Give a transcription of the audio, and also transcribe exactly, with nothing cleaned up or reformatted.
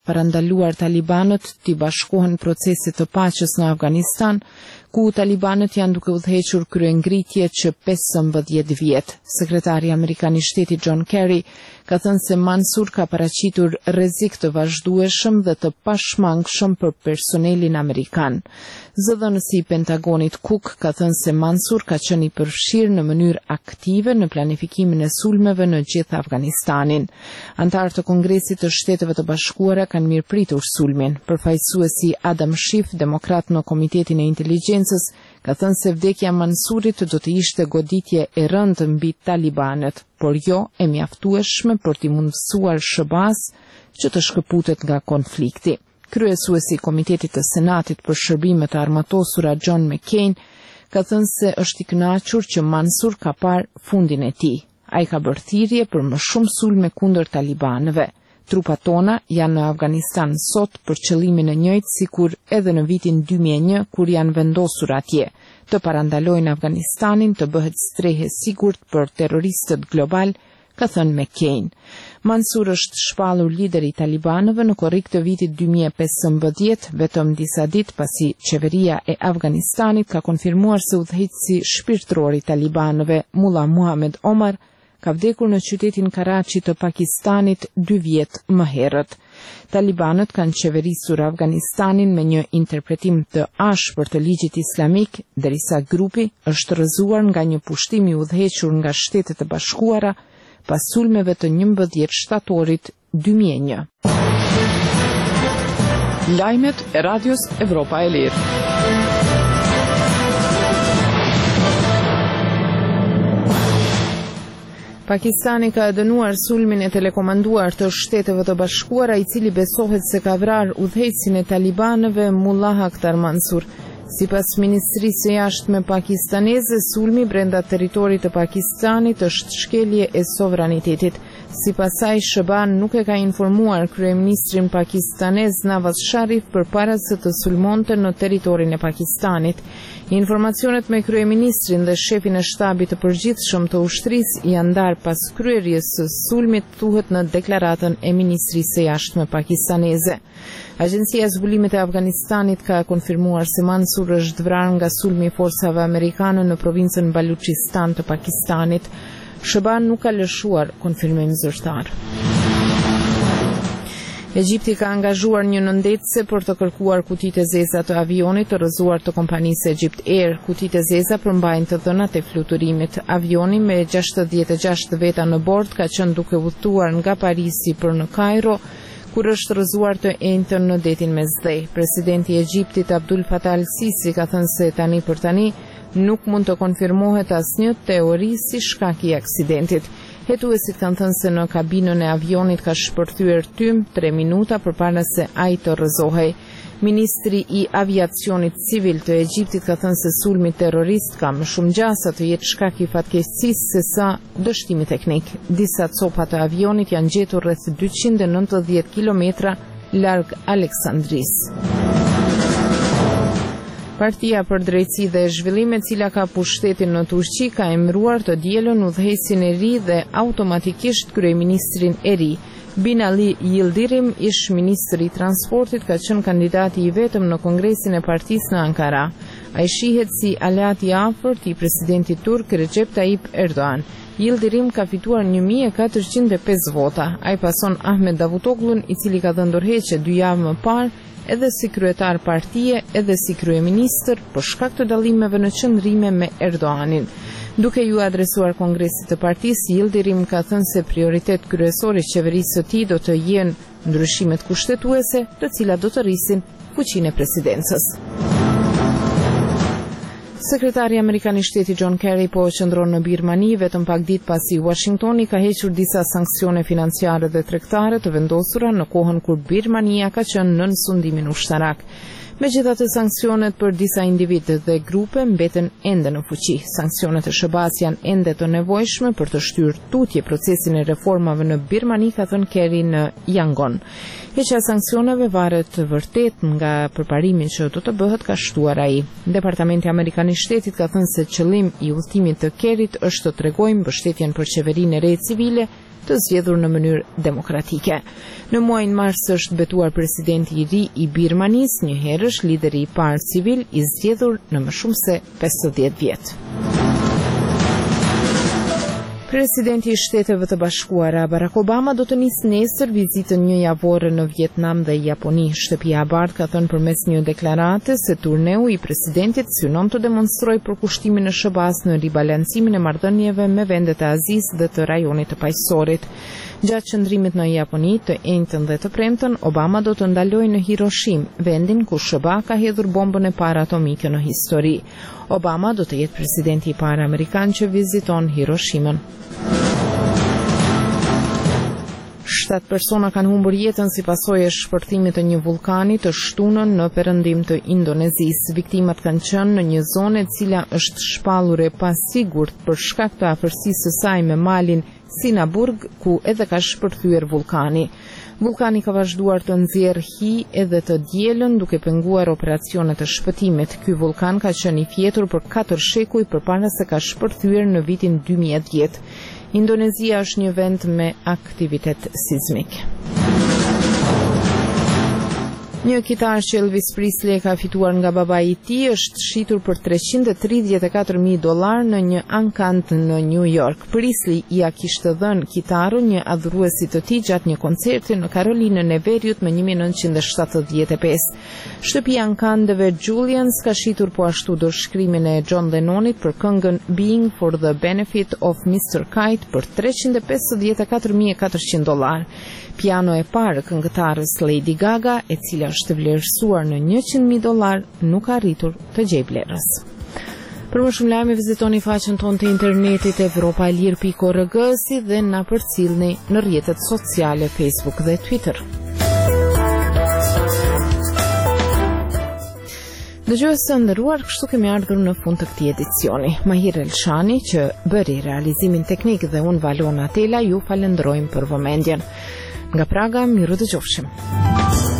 parandaluar talibanët të bashkohen procesit të paqes në Afganistan, ku talibanët janë duke udhëhequr kryengritje që pesëmbëdhjetë vjet. Sekretari amerikan i shtetit John Kerry ka thënë se Mansur ka paraqitur rrezik të vazhdueshëm dhe të pashmangshëm për personelin amerikan. Zëdhënësi i Pentagonit Cook ka thënë se Mansur ka qenë i përfshirë në mënyrë aktive në planifikimin e sulmeve në gjithë Afganistanin. Antarë të Kongresit të Shteteve të Bashkuara kanë mirëpritur sulmin. Përfaqësuesi Adam Schiff, demokrat në Komitetin e Inteligjencës, ka thënë se vdekja Mansurit do të ishte goditje e rëndë mbi talibanët, por jo e mjaftueshme për t'i mundësuar S B A-s që të shkëputet nga konflikti. Kryesuesi i Komitetit të Senatit për Shërbime të Armatosura John McCain ka thënë se është i kënaqur që Mansur ka parë fundin e tij. Ai ka bërë thirrje për më shumë sulme kundër talibanëve. Trupat tona janë në Afganistan sot për qëllimin e njëjtë sikur edhe në vitin dy mijë e një kur janë vendosur atje, të parandalojnë Afganistanin të bëhet strehë e sigurt për terroristët global, ka thënë McCain. Mansur është shpallur lider i talibanëve në korrik të vitit dy mijë e pesëmbëdhjetë, vetëm disa ditë pasi qeveria e Afganistanit ka konfirmuar se udhëheqësi shpirtëror i talibanëve, Mullah Muhammad Omar, ka vdekur në qytetin Karachi të Pakistanit dy vjet më herët. Talibanët kanë qeverisur Afganistanin me një interpretim të ashpër të ligjit islamik, derisa grupi është rrëzuar nga një pushtim i udhëhequr nga Shtetet e Bashkuara pas sulmeve të njëmbëdhjetë shtatorit dy mijë e një. Lajmet e Radios Evropa e Lirë. Pakistani ka dënuar sulmin e telekomanduar të Shteteve të Bashkuara, i cili besohet se ka vrarë udhëheqësin e talibanëve Mullah Akhtar Mansur. Sipas Ministrisë së Jashtme pakistaneze, sulmi brenda territorit të Pakistanit është shkelje e sovranitetit. Sipas saj, S B A nuk e ka informuar kryeministrin pakistanez Nawaz Sharif përpara se të sulmonte në territorin e Pakistanit. Informacionet me kryeministrin dhe shefin e shtabit të përgjithshëm të ushtrisë janë ndarë pas kryerjes së sulmit, thuhet në deklaratën e Ministrisë së Jashtme pakistaneze. Agjencia e Zbulimit e Afganistanit ka konfirmuar se Mansur është vrarë nga sulmi i forcave amerikane në provincën Baluchistan të Pakistanit. S B A nuk ka lëshuar konfirmim zyrtar. Egjipti ka angazhuar një nëndetëse për të kërkuar kutitë e zeza të avionit të rrëzuar të kompanisë Egypt Air. Kutitë e zeza përmbajnë të dhënat e fluturimit. Avioni me gjashtëdhjetë e gjashtë veta në bord ka qenë duke udhëtuar nga Parisi për në Kairo, kur është rrëzuar të enjtën në detin Mesdhej. Presidenti i Egjiptit Abdul Fattah al-Sisi ka thënë se tani për tani nuk mund të konfirmohet asnjë teori si shkak i aksidentit. Hetuesit kanë thënë se në kabinën e avionit ka shpërthyer tym tre minuta përpara se ai të rrëzohej. Ministri i aviacionit civil të Egjiptit ka thënë se sulmi terrorist ka më shumë gjasa të jetë shkak i fatkeqësisë se sa dështimi teknik. Disa copa të avionit janë gjetur rreth dyqind e nëntëdhjetë kilometra larg Aleksandrisë. Partia për Drejtësi dhe Zhvillim, e cila ka pushtetin në Turqi, ka emëruar të dielën udhëheqësin e ri dhe automatikisht kryeministrin e ri. Binali Yildirim, ish ministri i transportit, ka qenë kandidati i vetëm në Kongresin e partisë në Ankara. Ai shihet si aleat i afërt i presidentit turk Recep Tayyip Erdogan. Yildirim ka fituar një mijë e katërqind e pesë vota. Ai pason Ahmet Davutoglun, i cili ka dhënë ndërheqje dy javë më parë, edhe si kryetar partie, edhe si kryeministër, për shkak të dallimeve në qëndrime me Erdoganin. Duke ju adresuar Kongresit të partisë, Yildirim ka thënë se prioritet kryesor i qeverisë së tij do të jenë ndryshimet kushtetuese, të cilat do të rrisin fuqinë e presidencës. Sekretari amerikan i shtetit John Kerry po qëndron në Birmani vetëm pak ditë pasi Washingtoni ka hequr disa sanksione financiare dhe tregtare të vendosura në kohën kur Birmania ka qenë nën sundimin ushtarak. Megjithatë, sanksionet për disa individë dhe grupe mbeten ende në fuqi. Sanksionet e S B A-s janë ende të nevojshme për të shtyrë tutje procesin e reformave në Birmani, ka thënë Kerry në Yangon. Heqja e sanksioneve varet vërtet nga përparimi që do të bëhet, ka shtuar ai. Departamenti Amerikan i Shtetit ka thënë se qëllim i udhëtimit të Kerryt është të tregojë mbështetjen për qeverinë e re civile të zgjedhur në mënyrë demokratike. Në muajin mars është betuar presidenti i ri i Birmanisë, një herësh lideri i parë civil i zgjedhur në më shumë se pesëdhjetë vjet. Presidenti i Shteteve të Bashkuara Barack Obama do të nisë nesër vizitën një javore në Vietnam dhe Japoni. Shtëpia e Bardhë ka thënë përmes një deklarate se turneu i presidentit synon të demonstrojë përkushtimin e S B A-s në ribalancimin e marrëdhënieve me vendet e Azisë dhe të rajonit të paqësorit. Gjatë qëndrimit në Japoni të enjtën dhe të premtën, Obama do të ndalojë në Hiroshima, vendin ku S B A ka hedhur bombën e parë atomike në histori. Obama do të jetë presidenti i parë amerikan që viziton Hiroshimën. Shtatë persona kanë humbur jetën si pasojë e shpërtimit të një vulkani të shtunën në perëndim të Indonezisë. Viktimat kanë qenë në një zonë e cila është shpallur e pasigurt për shkak të afërsisë së saj me malin Sinaburg, ku edhe ka shpërthyer vulkani. Vulkani ka vazhduar të nxjerrë hi edhe të dielën duke penguar operacionet e shpëtimit. Ky vulkan ka qenë i fjetur për katër shekuj përpara se ka shpërthyer në vitin dy mijë e dhjetë. Indonezia është një vend me aktivitet sismik. Një kitar që Elvis Presley ka fituar nga babai i tij është shitur për treqind e tridhjetë e katër mijë dollar në një ankant në New York. Presley ja kishte dhënë kitarun një adhuruesit të tij gjatë një koncerti në Karolinën e Veriut në një mijë e nëntëqind e shtatëdhjetë e pesë. Shtëpia ankandeve Julians ka shitur po ashtu dorëshkrimin e John Lennonit për këngën Being for the Benefit of mister Kite për treqind e pesëdhjetë e katër mijë e katërqind dollar. Piano e parë këngëtarës Lady Gaga, e cila është vlerësuar në njëqind mijë dollar, nuk ka arritur të gjejë vlerës. Për më shumë lajme vizitoni faqen tonë të internetit evropaelir pikë org si dhe na përcjellni në rrjetet sociale Facebook dhe Twitter. Dëgjues të nderuar, kështu kemi ardhur në fund të këtij edicioni. Mahir Elshani që bëri realizimin teknik dhe unë Valona Tela ju falenderojmë për vëmendjen. Nga Praga, miru dëgjofshim.